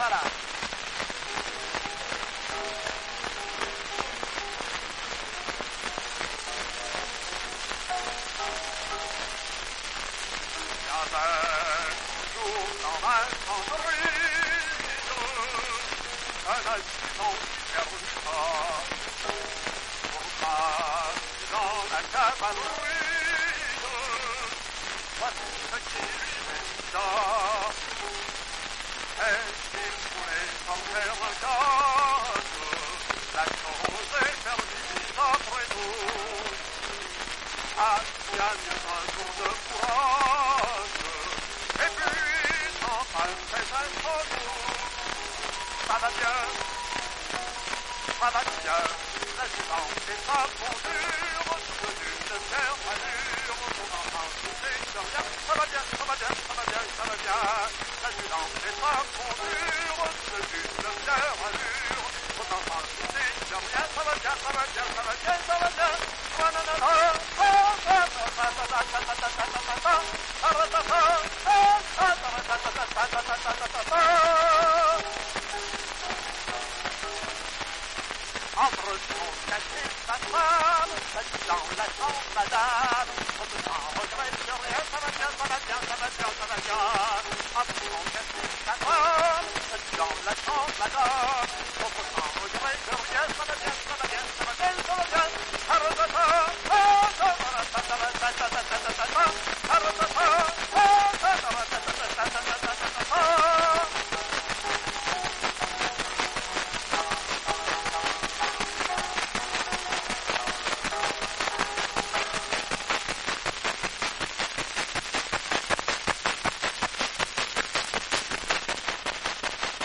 Voilà. Toujours dans un champ de ruines, un habitant qui perdra. Pourquoi dans la cavalerie, voici ce qui lui resta. Est-ce qu'il voulait s'en faire un gage? La chose est perdue après tout. Ah, il y a mieux un jour de courage, et puis sans passer un trop doux. Ça va bien, l'adjudant est sa fondure, sous une terre allure, son enfant touché de rien. Ça va bien, l'adjudant est sa fondure, sous une terre allure, son enfant touché de rien. Ça va bien. Entre son caché sa femme, dans la chambre madame, on ne s'en regrette rien, ça va bien. Entre son caché sa femme, dans la chambre madame.